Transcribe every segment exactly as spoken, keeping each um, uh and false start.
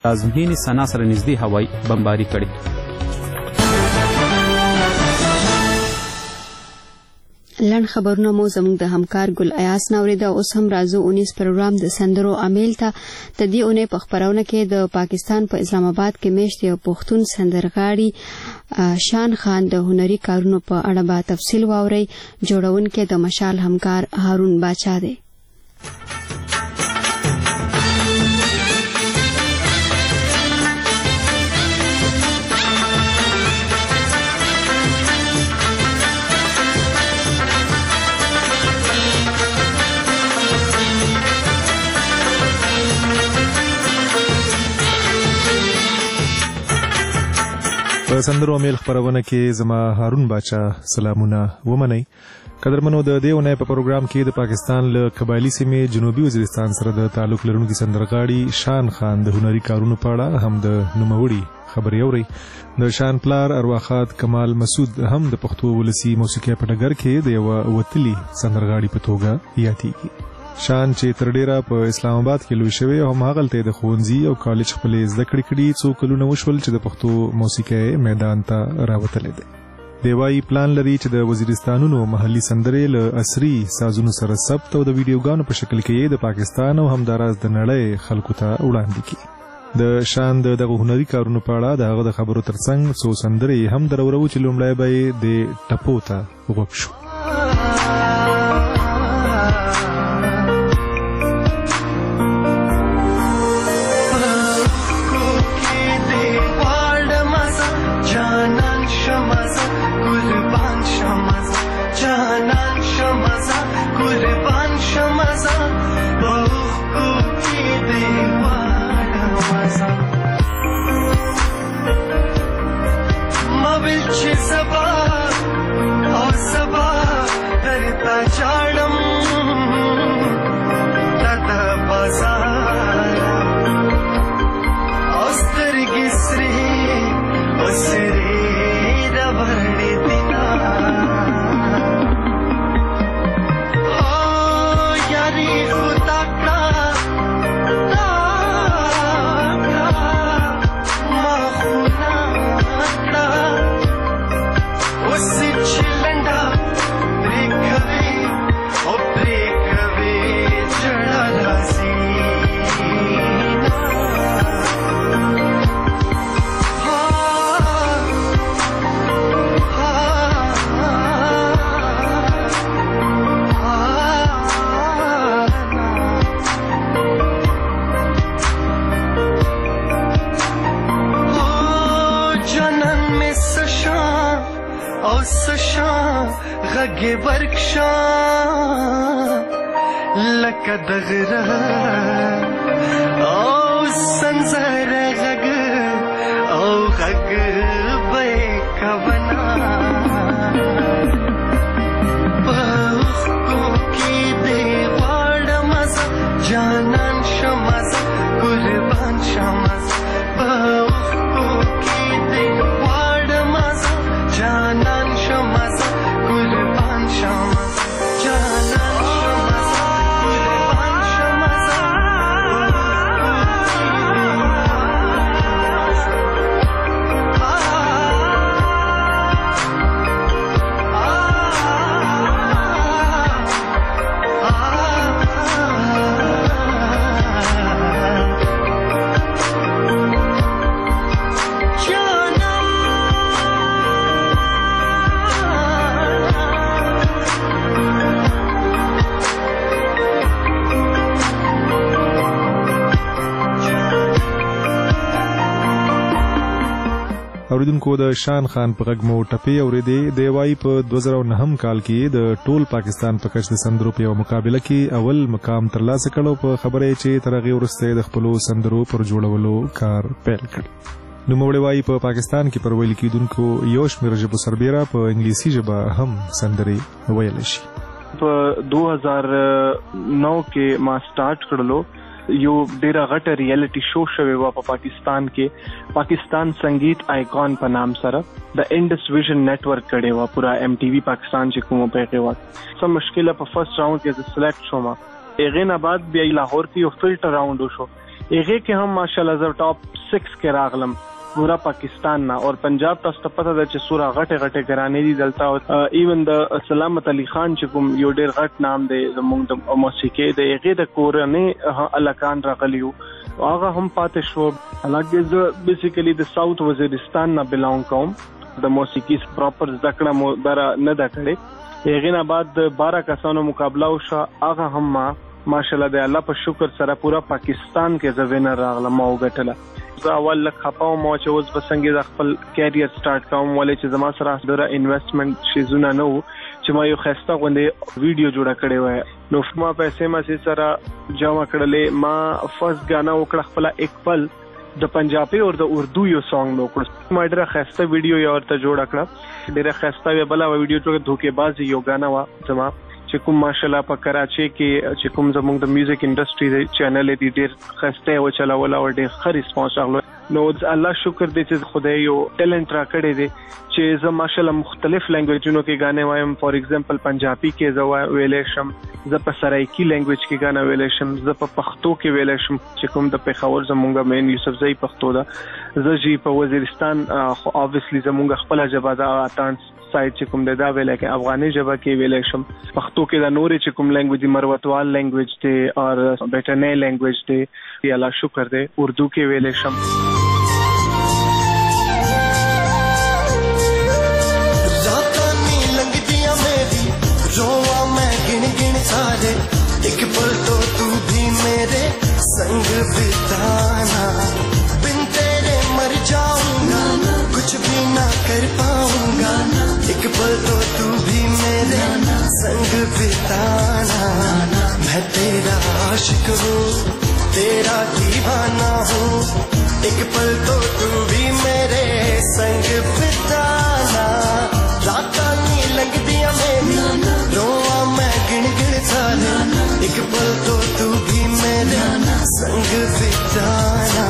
پلازمینې سنا سره نږدې هوایي بمباري کړې. لنډ خبرونه مو زموږ د همکار ګل ایاس ناوریده. اوس هم راځو اونیس پروګرام د سندرو امیل ته. د دې اونۍ په خپرونه کې د پاکستان په اسلام آباد کې میشت یو پښتون سندرغاړي شان خان د هنري کارونو په اړه به تفصیل واورئ. جوړونکی د مشال همکار هارون باچا دی. په سندرو امیل خپرونه کې زما هارون باچا سلامونه ومنئ. قدرمنو، د دې اونۍ په پروګرام کې د پاکستان له قبایلي سیمې جنوبي وزیرستان سره د تعلق لرونکي سندرغاړي شان خان د هنري کارونو په اړه هم د نوموړي خبرې اورئ. د شان پلار ارواښاد کمال مسعود هم د پښتو ولسي موسیقۍ په ډګر کې د یوه وتلي سندرغاړي په توګه یادېږي. شان چې تر ډیره په اسلام آباد کې لوی شوی او هماغلته د ښوونځي او کالج خپلې زده کړې کړي، څو کلونه وشول چې د پښتو موسیقۍ میدان ته راوتلی دی. دی وایي پلان لري چې د وزیرستانونو محلي سندرې له عصري سازونو سره ثبت او د ویډیوګانو په شکل کې د پاکستان او همداراز د نړۍ خلکو ته وړاندې کړي. د شان د دغه هنري کارونو په اړه د هغه د خبرو ترڅنګ څو سندرې هم درورو چې لومړی به یې د ټپو ته غوږ شو. اوریدونکو، د شان خان په غږ مو ټپې اورېدې. دی وایي په دوه زره نهم کال کې د ټول پاکستان په کچ د سندرو په یوه مقابله کې اول مقام ترلاسه کړ او په خبره یې چې تر هغې وروسته د خپلو سندرو پر جوړولو کار پیل کړ. نوموړی وایي په پاکستان کې پر ویل کېدونکو یو شمېر ژبو سربیره په انګلیسي ژبه هم سندرې ویلی شي. په دوه هزار نو کې ما سٹارټ کړلو. یو ډیره غټه ریالټي شو شوی و په پاکستان کې، پاکستان سنگیت آیکون په نام سره د انډس ویژن نیټورک کړي و پورا ایم ټي وی پاکستان چې کومه پیغه و. سم مشکله په فرست راوند کې سلیکټ شوم. هغه نه بعد بیا لاهور کې یو فلټر راوند وشو. هغه کې هم ماشاءالله ز ټاپ سکس کې راغلم پورا پاکستان نه. اور پنجاب تاسو ته پته ده چې سورا غټه غټه ګرانې دي دلته. ایون د سلامت علي خان چې کوم یو ډیر غټ نام دی زموږ د موسیقي د هغه د کورنۍ الکان راغلیو هغه هم پاتې شو. حالانکه زه بیسیکلی د ساوث وزیرستان نه بلونګ کوم، د موسیقي پراپر ذکر مو در نه دا کړې. هغه نه بعد بارہ کسانو مقابله وشو، هغه هم ما ماشاءالله د الله په شکر سره پورا پاکستان کې زه وینر راغلم او ګټله. زه اول لک خپاو مو چې اوس بسنګ د خپل کیریئر سٹارټ کوم، ولې چې زما سره ډېر انویسټمنټ شي زونه نو چې ما یو خسته غونډه ویډیو جوړه کړې و. نو ما پیسې ما سره جمع کړلې. ما فرست غانا وکړه خپل اکپل د پنجابي او د اردو یو سانګ نو کړ. ما ډېر خسته ویډیو یو ورته جوړه کړه، ډېر خسته بل ویډیو ته دوکې بازي یو غانا وا زما چې کوم ماشاءالله په کراچي کې چې کوم زموږ د میوزیک انډستری دی چینل دی ډېر خسته او چلاول او ډېر ښه ریسپانس راغله. نو الله شکر دی چې خدای یو ټیلنټ را کړی دی چې زه ماشاءالله مختلف لینګویجونو کې غانې وایم. فار ایگزامپل پنجابي کې زه ویلې شم، زه په سرایکی لینګویج کې غانا ویلې شم، زه په پښتو کې ویلې شم چې کوم د پیښور زموږ مین یوسف زئی پښتو ده. زه جی په وزیرستان خو اوبویسلی زموږ خپل ژبه ده اتانس سایت چې کوم د دا ویل کې افغاني ژبه کې ویلې شم. پښتو کې د نورې چې کوم لینګویج مروتوال لینګویج دی او بیٹنې لینګویج دی الله شکر دی اردو کې ویلې شم. रातानी लंघदियां मेरी रोवा मैं गिन गिन सारे, एक पल तो तू भी मेरे संग बिताना, बिन तेरे मर जाऊंगा कुछ भी ना कर पाऊंगा, एक पल तो तू भी मेरे संग बिताना, मैं तेरा आशिक हूँ तेरा दीवाना हूँ, एक पल तो तू भी मेरे संग बिताना, रातां नी लंघदियां मेरी रोवा मैं गिन गिन सारे, एक पल तो तू भी मेरे संग बिताना.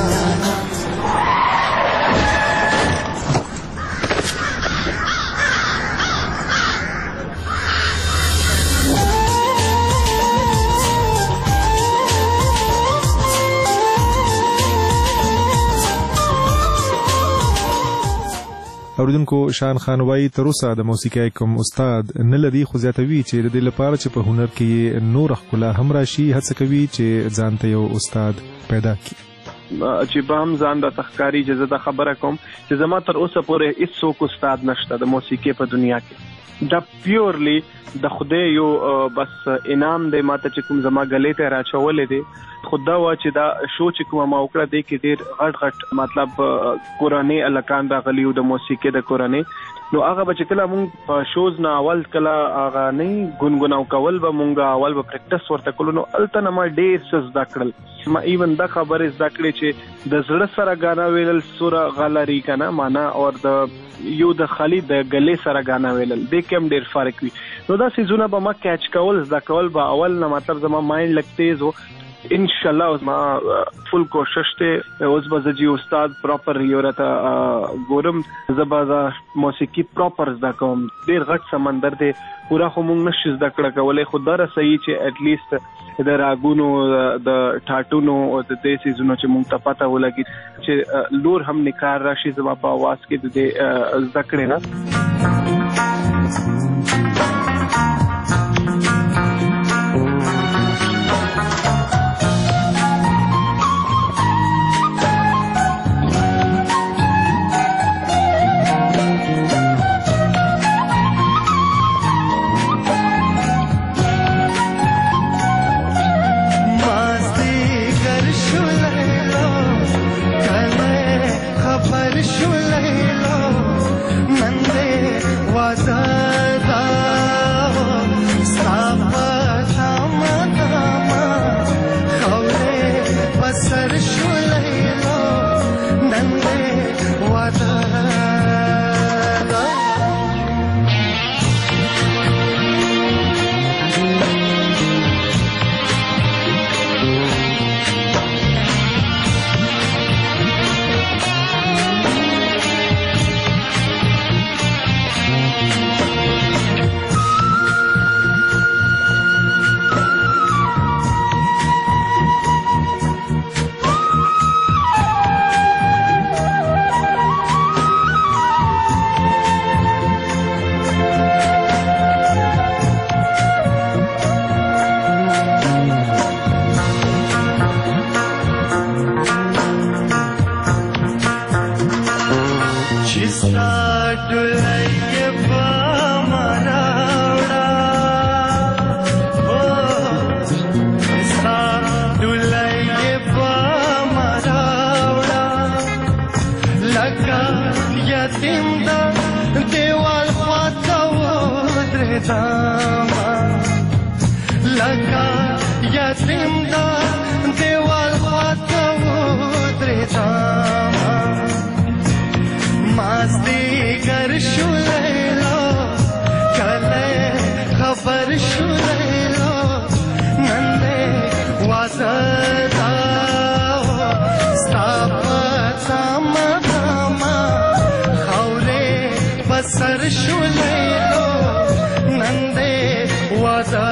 اوریدونکو شان خان وای تر اوسه د موسیقۍ کوم استاد نه لدی، خو زیاتوي چې د دې لپاره چې په هنر کې نور خلا هم راشي هڅه کوي چې ځان ته یو استاد پیدا کړي. چې به هم ځان د تخکاری اجازه د خبره کوم چې زما تر اوسه پورې هیڅ څوک استاد نشته د موسیقۍ په دنیا کې. دا پیورلی د خدای یو بس انعام دی ماته چې کوم زما غلې ته راچولې دي. خدا وا چې دا شو چې کوم ما وکړه دی کې ډېر غټ غټ مطلب قرآنی الکان راغلیو د موسیقۍ د قرآنی. نو هغه به چې کله مونږ په شوز نه اول کله هغه نه ګونګوناو کول به مونږ اول به پریکټس ورته کولو. نو الته نه ما ډېر څه زده کړل. ما ایون دا خبرې زده کړې چې د زړه سره غانا ویلل سوره غلري کنه معنا او د یو د خالي د غلې سره غانا ویلل د کوم ډېر فرق وي. نو دا سيزونه به ما کیچ کول زده کول به اول نه مطلب زما مایند لګ تیز وو. ان شاء الله ما فل کوشش ته اوس به جی استاد پراپر یورته ګورم زبا موسیقي پراپر زده کوم. ډیر غټ سمندر دی پورا خو مونږ نشو زده کړه کولای، خو دا صحیح چې اټ لیست د راګونو د ټاټونو او د دې سيزونو چې مونږ ته پته ولګي چې لور هم نکار راشي زما په आवाज کې د دې زده کړې نه. یتیم دا دیوال خواته ودرېدمه لکه یتیم دا دیوال خواته ودرېدمه مازدیګر شو لیلا کله خبر شو لیلا نن دې واده دا ستا په ځامه ځامه خاورې په سر شو لیلا نن دې واده.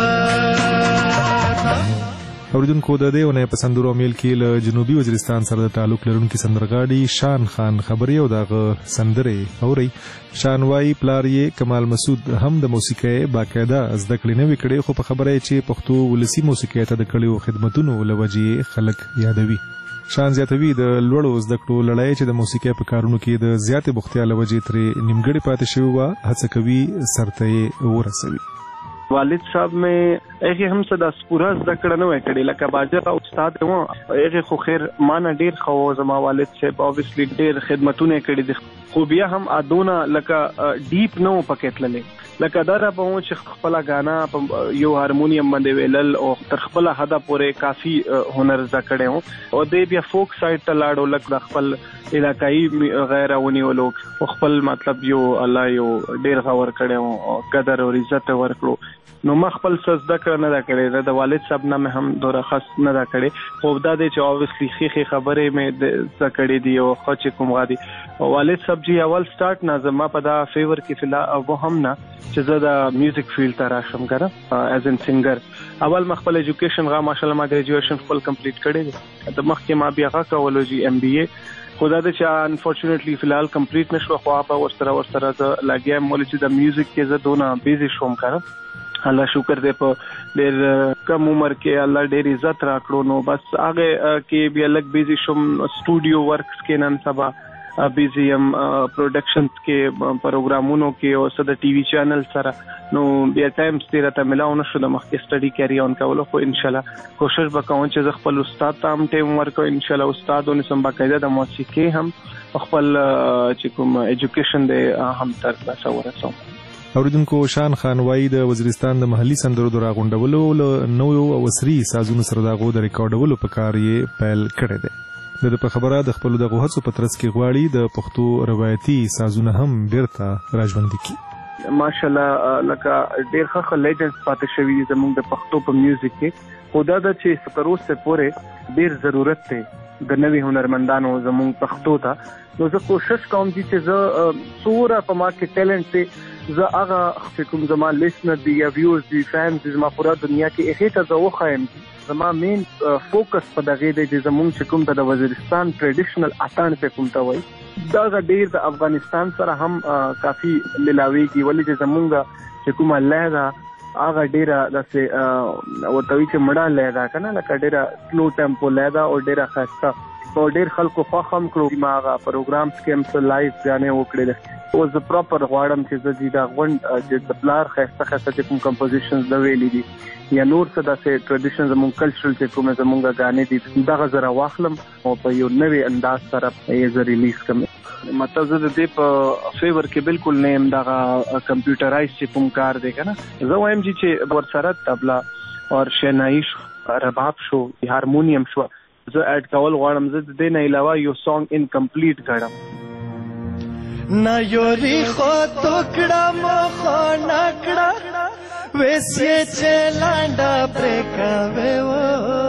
اوریدونکو د دې ونې په سندرو میل کې له جنوبي وزیرستان سره د تعلق لرونکي سندرغاړي شان خان خبري او دغه سندرې اوري. شان وايي پلار یې کمال مسعود هم د موسیقۍ باقاعده زده کړې نه وې کړې خو په خبره چې پښتو ولسي موسیقۍ ته د کړیو خدمتونو له وجې خلک یادوي. شان زیاتوي د لوړو زده کړو لړۍ چې د موسیقۍ په کارونو کې د زیاتې بوختیا له وجې ترې نیمګړې پاتې شوې وه هڅه کوي سرته یې ورسوي. والد صاحب مې هغه هم صدا سپورا زده کړه نه وای کړې لکه باجر او استاد و هغه خو خیر مان ډیر خو زما والد صاحب اوبویسلی ډیر خدمتونه کړې دي خو بیا هم ادونه لکه ډیپ نو پکې تللې لکه دا را په چې خپل غانا یو هارمونیم باندې ویلل او تر خپل حدا پورې کافي هنر زده کړو او دې بیا فوک سایډ ته لاړو لکه خپل علاقائی غیر ونیولو خپل مطلب یو الله یو ډیر غور کړو قدر او عزت ورکړو نو ما خپل سجده کړ نه دا کړې د والد صاحب نه هم دوره خاص نه دا کړې خو دا دې چې اوبویسلی خې خبرې مې زده کړې دي او خو چې کوم غادي والد صاحب جی اول سٹارټ نه زما په دا فیور کې فلا او هم نه چې زه د میوزیک فیلډ ته راشم کنه ایز ان سنگر اول ما خپل ایجوکیشن غا ماشاءالله ما ګریجویشن خپل کمپلیټ کړی دی د مخکې ما بیا غا کولوجی ایم بی اے خدا دې چې انفورچونټلی فلحال کمپلیټ نشو خو هغه ورسره ورسره لګیا مول چې د میوزیک کې زه دونه بیزی شوم کنه الله شکر دې په ډېر کم عمر کې الله ډېر عزت راکړو نو بس هغه کې بیا لګ بیزی شوم سټوډیو ورکس کې نن سبا بیزی ام پروډکشنز کې پروګرامونو کې او صد ټي وي چینل سره نو بیا ټایم ستیره ته ملاو نشو د مخکې سټډي کیری اون کولو خو ان شاء الله کوشش وکوم چې خپل استاد تام ټیم ورکو ان شاء الله استادونه سم باقاعده د موسیقي هم خپل چې کوم ایجوکیشن دې هم تر تاسو ورسوم. اوریدونکو شان خان وايي د وزیرستان د محلي سندرو د راغونډولو له نوو او عصري سازونو سره دغه د ریکارډولو په کار یې پیل کړی دی. د په خبره د خپل دغه هڅو په ترڅ کې غواړي د پښتو روایتي سازونه هم بیرته راژوندي کړي. ماشاءالله لکه ډېر ښه لیجنډز پاتې شوي دي زموږ د پښتو په میوزیک کې خو دا ده چې تر اوسه پورې ډېر ضرورت دی د نوي هنرمندانو زموږ پښتو ته نو زه کوشش کوم چې زه څومره په ما کې ټیلنټ دی زه هغه کوم زما لیسنر دی یا ویورز دی فینز دی زما پوره دنیا کې هغه ته زه وښایم زما مین فوکس په دغه دی چې زموږ چې کوم د وزیرستان ټریډیشنل اتان په کوم ته وایي دا ډېر د افغانستان سره هم کافي ملاويږي ولې چې زموږ چې کومه لهجه هغه ډیره داسې ورته وی چې مړه لهجه کنه لکه ډیره سلو ټیمپو لهجه او ډیره خاصه او ډیر خلکو فخم کړو ما هغه پروګرامز کې هم څه لایف غانې وکړل او زه پراپر غواړم چې زه دا غونډ چې د بلار خاصه خاصه کوم کمپوزیشنز د ویلې دي یا نور څه داسې ټریډیشن زموږ کلچرل چې کومه زموږ غانې دي دا غزره واخلم او په یو نوې انداز سره یې زه ریلیز کوم مطلب زه د دې په فیور کې بالکل نیم دا کمپیوټرایز چې کوم کار دی کنه زه وایم چې ورسره طبلا او شنایی شو رباب شو هارمونیم شو زه اډ کول غواړم زه د دې نه علاوه یو سانګ ان کمپلیټ کړم نا یوري خو توکړه مخه نکړه وېسې چلانډا پرکاوي وو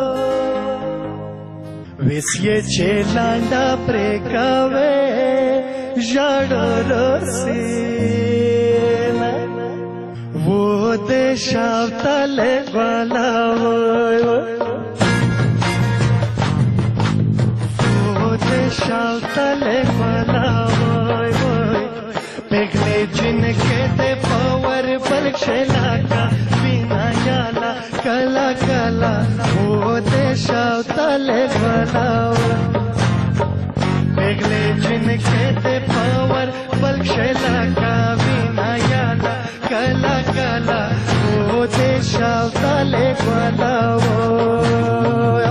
وېسې چلانډا پرکاوي ژړرسینا وو دې شاوتله غلاوي شاوتله غلاوي پګلې جن کې ته پاور بلک شلاکا بنا یالا کلا کلا او دې شاوتله غلاوي پګلې جن کې ته پاور بلک شلاکا بنا یالا کلا کلا او دې شاوتله غلاوي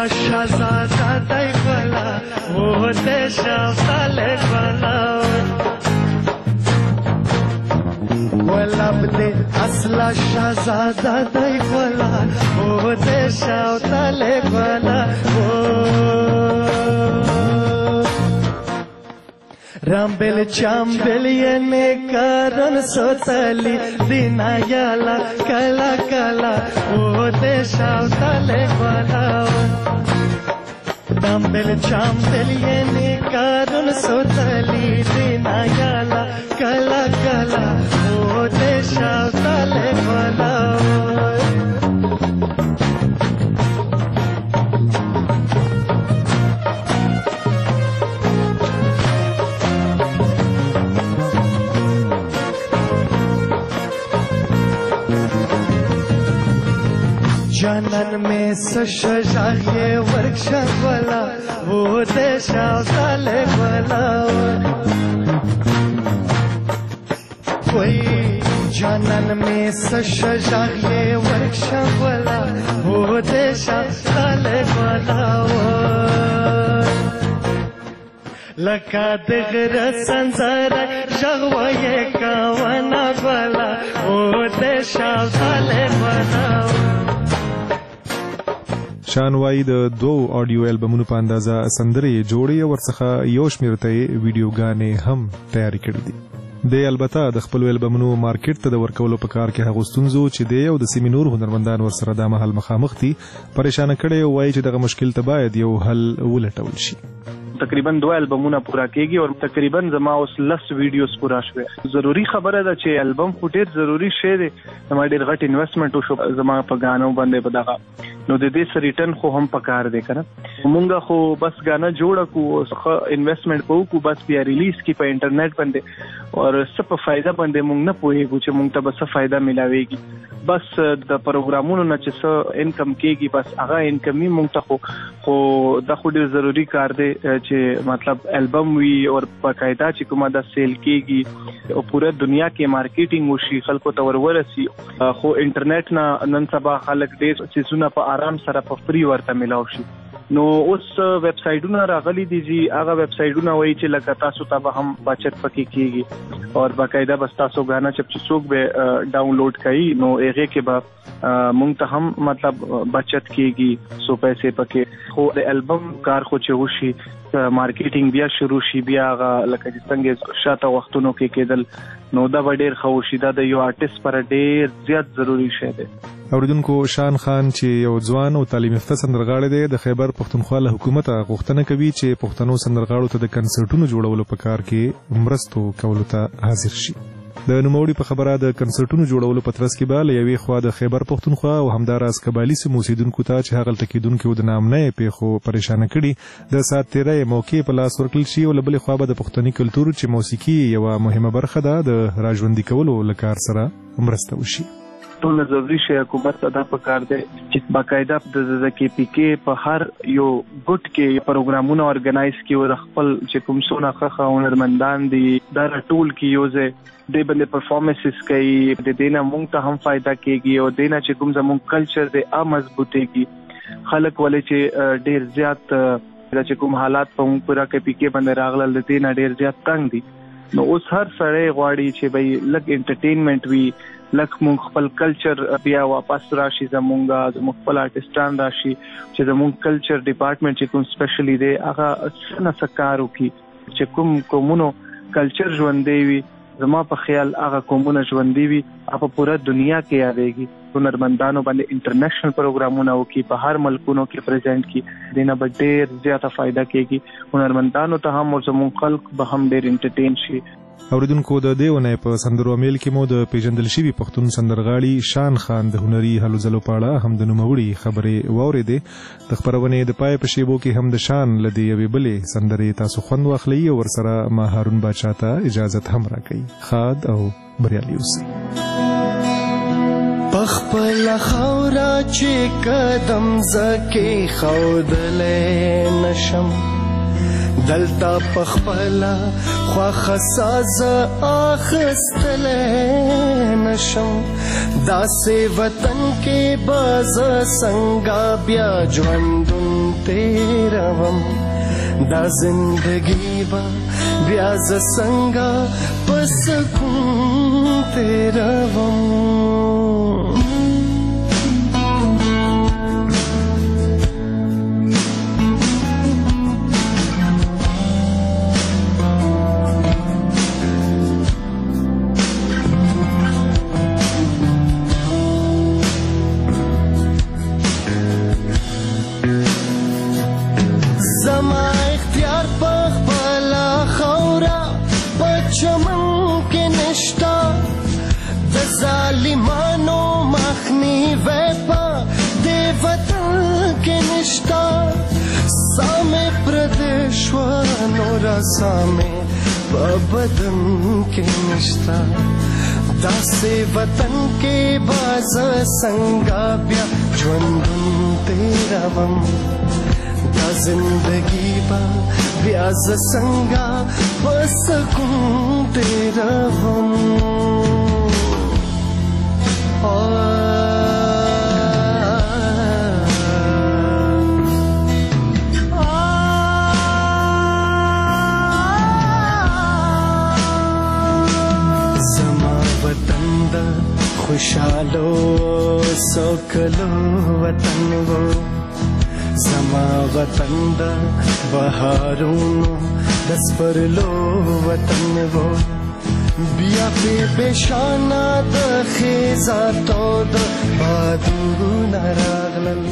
اصلا شهزاده دی گلا او دیش افتال گلا ولب دی اصلا شهزاده دی گلا او دیش افتال گلا رامبل چامبل یې کارن سوتلی دینا یالا کلا کلا او دې شاوتله والا رامبل چامبل یې کارن سوتلی دینا یالا کلا کلا او دې شاوتله والا جانن میں سشجاغ یہ ورکشپ والا وہ دیشا سالے والا کوئی جانن میں سشجاغ یہ ورکشپ والا وہ دیشا سالے والا لکا دغر سنزر جغوی کاوانا والا وہ دیشا سالے والا شان وای د دوو آډیو البمونو په اندازه سندرې جوړې ورڅخه یو شمېر ته ویډیوګانې هم تیاری کړې دي د البته د خپل البمونو مارکیټ ته د ورکولو په کار کې هغه ستونزو چې د یو د سیمې نور هنرمندان ورسره د مهال مخامخ دي پریشان کړي وای چې دغه مشکل ته باید یو حل ولټول شي تقریبا دوه البمونه پورا کېږي او تقریبا زما اوس لس ویډیوز پورا شوه ضروری خبره ده چې البم خو ډېر ضروری شی دی زما ډېر غټ انویسټمنټ وشو زما په غانو باندې په دغه نو د دې سره ریټرن خو هم پکار دی کنه مونږه خو بس غانا جوړ کو څه انویسټمنټ کوو کو بس بیا ریلیز کی په انټرنیټ باندې او څه په فائدہ باندې مونږ نه پوهیږو چې مونږ ته به څه فائدہ ملاويږي بس د پروګرامونو نه چې څه انکم کېږي بس هغه انکم مونږ ته خو خو دا خو ډېر ضروری کار دی چې مطلب البم وی او باقاعده چې کومه د سیل کېږي او پوره دنیا کې مارکیټینګ وشي خلکو ته ورورسي خو انټرنیټ نه نن سبا خلک ډېر چیزونه په آرام سره په فری ورته ملاو شي نو اوس ویب سایټونه راغلي دي چې هغه ویب سایټونه وایي چې لکه تاسو ته هم بچت پکې کیږي او باقاعده بس تاسو غانا چې څوک به ډاونلوډ کوي نو هغه کې به مونږ ته هم مطلب بچت کیږي سو پیسې پکې خو د البم کار خو چې وشي مارکیټینګ بیا شروع شي بیا هغه لکه څنګه شاته وختونو کې کېدل نو دا ډېر خو شي دا د یو آرټیست پر ډېر زیات ضروری شی دی اوریدونکو شان خان چې یو ځوان او تعلیم یافته سندرغاړی دی د خیبر پښتونخوا له حکومت غوښتنه کوي چې پښتنو سندرغاړو ته د کنسرټونو جوړولو په کار کې مرستو کولو ته حاضر شي د نوموړي په خبره د کنسرټونو جوړولو په ترڅ کې به له یوې خوا د خیبر پښتونخوا او همداراز قبایلي سیمو اوسیدونکو ته چې هغلته کېدونکو د نامنۍ پیښو پریشانه کړي د ساعت تیرۍ موقع په لاس ورکړل شي او له بلې خوا به د پښتني کلتور چې موسیقي یوه مهمه برخه ده د راژوندي کولو له کار سره مرسته وشي ټول ضروري شی حکومت ادا پکار دی چې باقاعده د کې پی کې په هر یو ګټ کې پروګرامونه ارګنایز کیو د خپل چې کوم څونه ښه هنرمندان دي دا ټول کې یوزه د باندې پرفارمنسز کوي د دینه مونږ ته هم فائدہ کیږي او دینه چې کوم زموږ کلچر دی ا مضبوطيږي خلک ولې چې ډیر زیات چې کوم حالات په مونږ پورا کې پی کې باندې راغلل د دینه ډیر زیات تنگ دي نو اوس هر سړی غواړي چې بھئی لګ انټرټینمنټ وي لکه مونږ خپل کلچر بیا واپس راشي زمونږه زموږ خپل آرټستان راشي چې زموږ کلچر ډپارټمنټ چې کوم سپیشلی دی هغه څنګه سکارو کی چې کوم کومونو کلچر ژوندې وي زما په خیال هغه کومونه ژوندې وي په پوره دنیا کې یادېږي هنرمندانو باندې انټرنیشنل پروګرامونه وکي په هر ملکونو کې پریزنټ کی دینه به ډېر زیاته فائدہ کېږي هنرمندانو ته هم او زموږ خلک به هم ډېر انټرټین شي اوریدونکو د دې ونې په سندرو امیل کې مو د پیژندل شوي پښتون سندرغاړي شان خان د هنري هلو ځلو په اړه هم د نوموړي خبرې واورېدې د خپرونې د پای په شیبو کې هم د شان له دې یوې بلې سندرې تاسو خوند واخلئ او ورسره ما هارون باچا ته اجازت هم راکوي ښاد او بریالي اوسئ پخپل خاورا چې قدم زکې ښودلی نشم دلتا پخپلا خواخ ساز آخستلے نشم داسې وطن کې باز سنگا بیا ژوندون تیروم دا زندگی با بیا ز څنګه په سکون تیروم سامے بدن کے نشتا داسے وطن کے باز سنگا بیا ژوندون تیروم دا زندگی با بیا ز څنګه په سکون تیروم خوشالو سوکلو وطن وہ زما وطن دا بہارونو دسپرلو وطن وہ بیا پہ بشانا دا خیزاتو دا بادون راغلل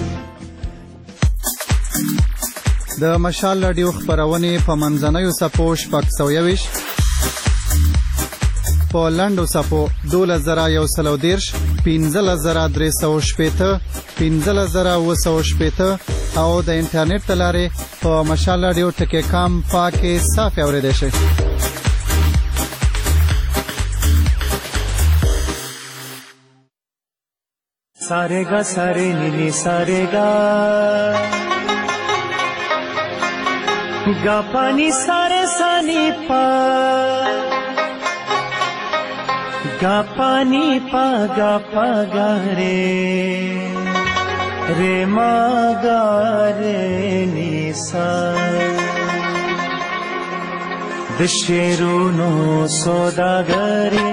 د مشال راډیو خپرونې په منځنیو څپو شپږ سوه یویشت په لنډو څپو دولس زره یو سل او دېرش پنځلس زره درې سوه شپېته پنځلس زره اووه سوه شپېته او د انټرنیټ له لارې په مشال راډیو ټکي کام پاکې صافې اورېدی شئ. सारे गा सारे नीनी सारे गा गा पानी सारे सानी पा गा पानी पा गा पा गा रे रे मा गा रे नी सा दशेरूनो सौदागरे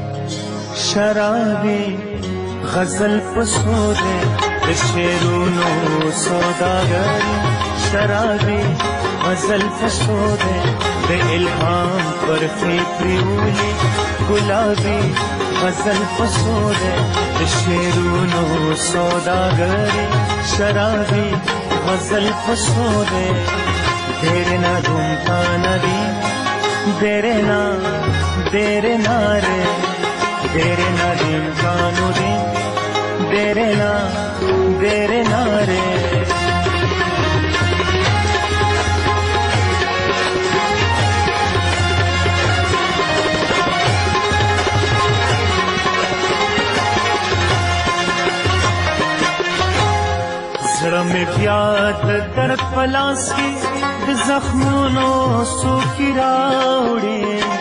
शराबी غزل پسودے شیرونو سوداگری شرابی غزل پسودے بے الہام پر فکریولی گلابی غزل پسودے شیرونو سوداگری شرابی غزل پسودے دیرے نا دھومتا ندی دیرے نا دیرے نا رے دیرے نا دیم کانو دیم دیرے نا دیرے نا رے زړه مې بیا د درد په لاس کې د زخمونو څوکې راوړې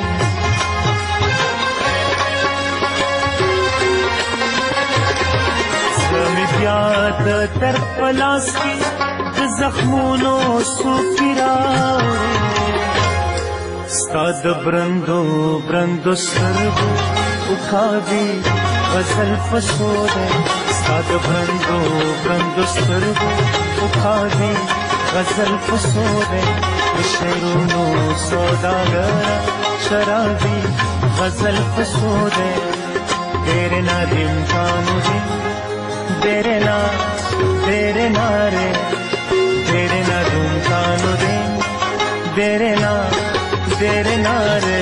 یاد در پلاس کی د زخمونو سوکی راوړې ستا د برندو برندو سترګو وکاږي غزل پسودې ستا د برندو برندو سترګو وکاږي غزل پسودې د شعرونو سوداګره شرابي غزل پسودې تیرے نا دیم کانو دیم دیرے نا دیرے نا رے دیرے نا دھوم کانو دے دیرے نا دیرے نا رے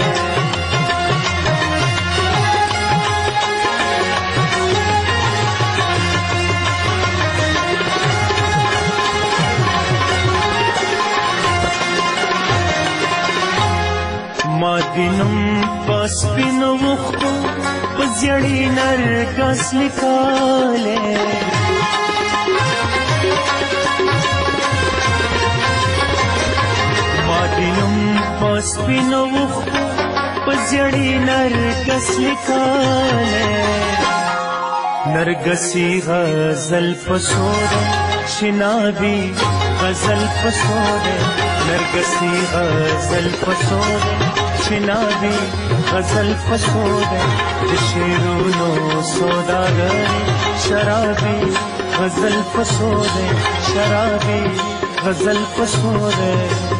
ما دینم پس پینو وختو پزیړی نرګس لیکاله ما دینم پس پینو وختو پزیړی نرګس لیکاله نرګسی غزل پسوده شنابی غزل پسوده نرگسی غزل پسوده چنابی غزل پسوده شیرونو سوداگری شرابی غزل پسوده شرابی غزل پسوده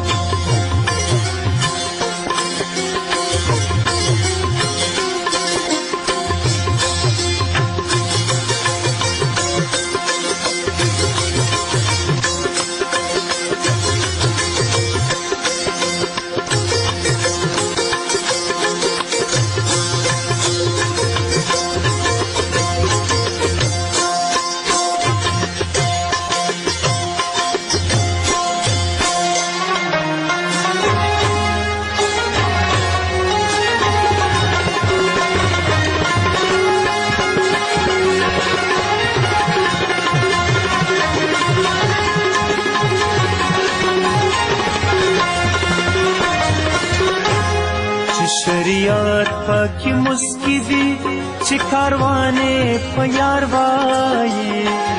شریعت پاکی مسکی دی چی کاروانے پیار وائی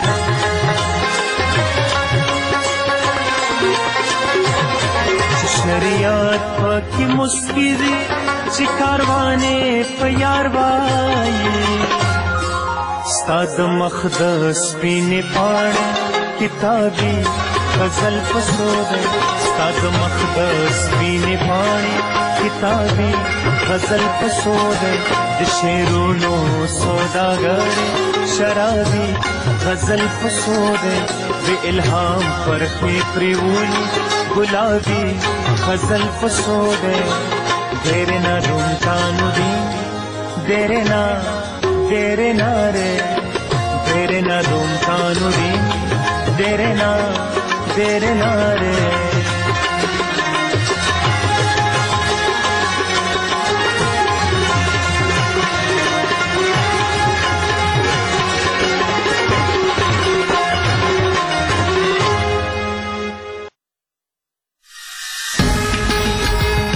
شریعت پاکی مسکی دی چی کاروانے پیار وائی ستاد مخدس پینے پاڑا کتابی غزل پسودے ستاد مخدس پینے پاڑی کتابی غزل پسوده د شیرونو سوداگری شرابی غزل پسوده به الهام پرخی پریولی گلابی غزل پسوده دیره نا دونتانو دی دیره نا دیره نا رے دیره نا دونتانو دی دیره نا دیره نا رے